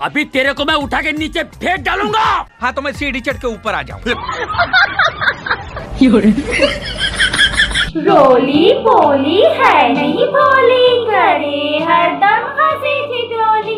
अभी तेरे को मैं उठा के नीचे फेंक डालूंगा। हाँ तो मैं सीढ़ी चढ़ के ऊपर आ जाऊंगा। रोली पोली है नहीं भोली, करे हरदम हंसी ठिठोली।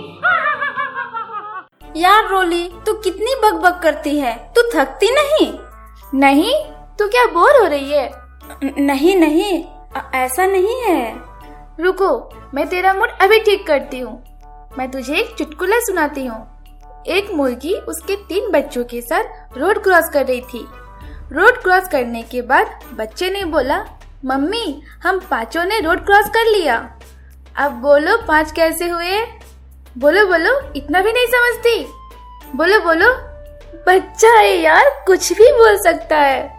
यार रोली, तू कितनी बकबक करती है, तू थकती नहीं? नहीं, तू क्या बोर हो रही है? नहीं, ऐसा नहीं है। रुको, मैं तेरा मूड अभी ठीक करती हूँ। मैं तुझे एक चुटकुला सुनाती हूँ। एक मुर्गी उसके 3 बच्चों के साथ रोड क्रॉस कर रही थी। रोड क्रॉस करने के बाद बच्चे ने बोला, मम्मी हम 5 ने रोड क्रॉस कर लिया। अब बोलो 5 कैसे हुए? बोलो, इतना भी नहीं समझती? बोलो, बच्चा है यार, कुछ भी बोल सकता है।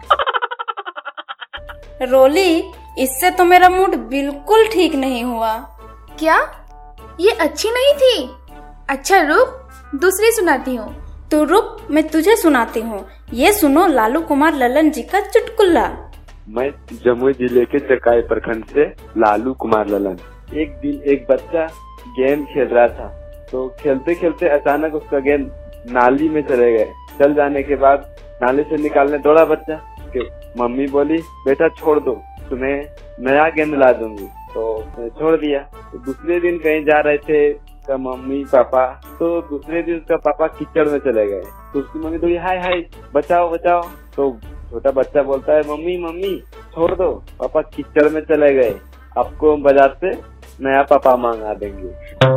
रोली, इससे तो मेरा मूड बिल्कुल ठीक नहीं हुआ। क्या? ये अच्छी नहीं थी? अच्छा रुक, दूसरी सुनाती हूँ। तू रुक, मैं तुझे सुनाती हूँ। ये सुनो लालू कुमार ललन जी का चुटकुला। मैं जमुई जिले के चकाई प्रखंड से लालू कुमार ललन। एक दिन एक बच्चा गेम खेल रहा था, तो खेलते खेलते अचानक उसका गेंद नाली में चले गए। चल जाने के बाद नाली से निकालने दौड़ा बच्चा कि मम्मी बोली, बेटा छोड़ दो, तुम्हें नया गेंद ला दूंगी। तो छोड़ दिया। तो दूसरे दिन कहीं जा रहे थे का मम्मी पापा, तो दूसरे दिन उसका पापा कीचड़ में चले गए। तो उसकी मम्मी बोली, हाय बचाओ। तो छोटा बच्चा बोलता है, मम्मी छोड़ दो, पापा कीचड़ में चले गए, आपको बाजार से नया पापा मंगा देंगे।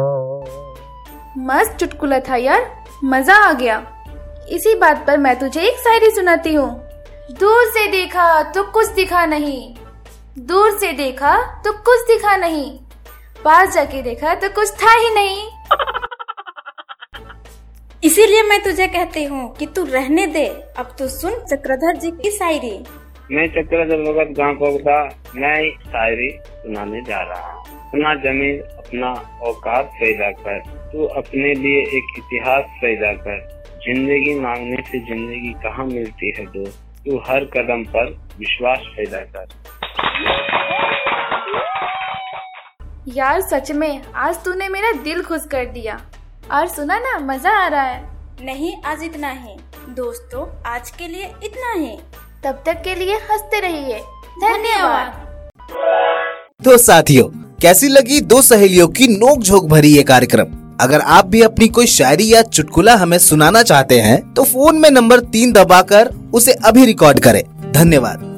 मस्त चुटकुला था यार, मजा आ गया। इसी बात पर मैं तुझे एक शायरी सुनाती हूँ। दूर से देखा तो कुछ दिखा नहीं, दूर से देखा तो कुछ दिखा नहीं, पास जाके देखा तो कुछ था ही नहीं। इसीलिए मैं तुझे कहती हूँ कि तू रहने दे। अब तू सुन चक्रधर जी की शायरी। मैं चक्रधर भगत गांव का नई शायरी सुनाने जा रहा हूँ। अपना जमीन अपना औकात पैदा कर, तू अपने लिए एक इतिहास पैदा कर। जिंदगी मांगने से जिंदगी कहाँ मिलती है दोस्त, तू हर कदम पर विश्वास पैदा कर। यार सच में आज तूने मेरा दिल खुश कर दिया। और सुना ना, मजा आ रहा है। नहीं, आज इतना ही दोस्तों, आज के लिए इतना ही। तब तक के लिए हंसते रहिए। धन्यवाद। तो साथियों, कैसी लगी 2 सहेलियों की नोक-झोंक भरी ये कार्यक्रम? अगर आप भी अपनी कोई शायरी या चुटकुला हमें सुनाना चाहते हैं तो फोन में नंबर 3 दबाकर उसे अभी रिकॉर्ड करें। धन्यवाद।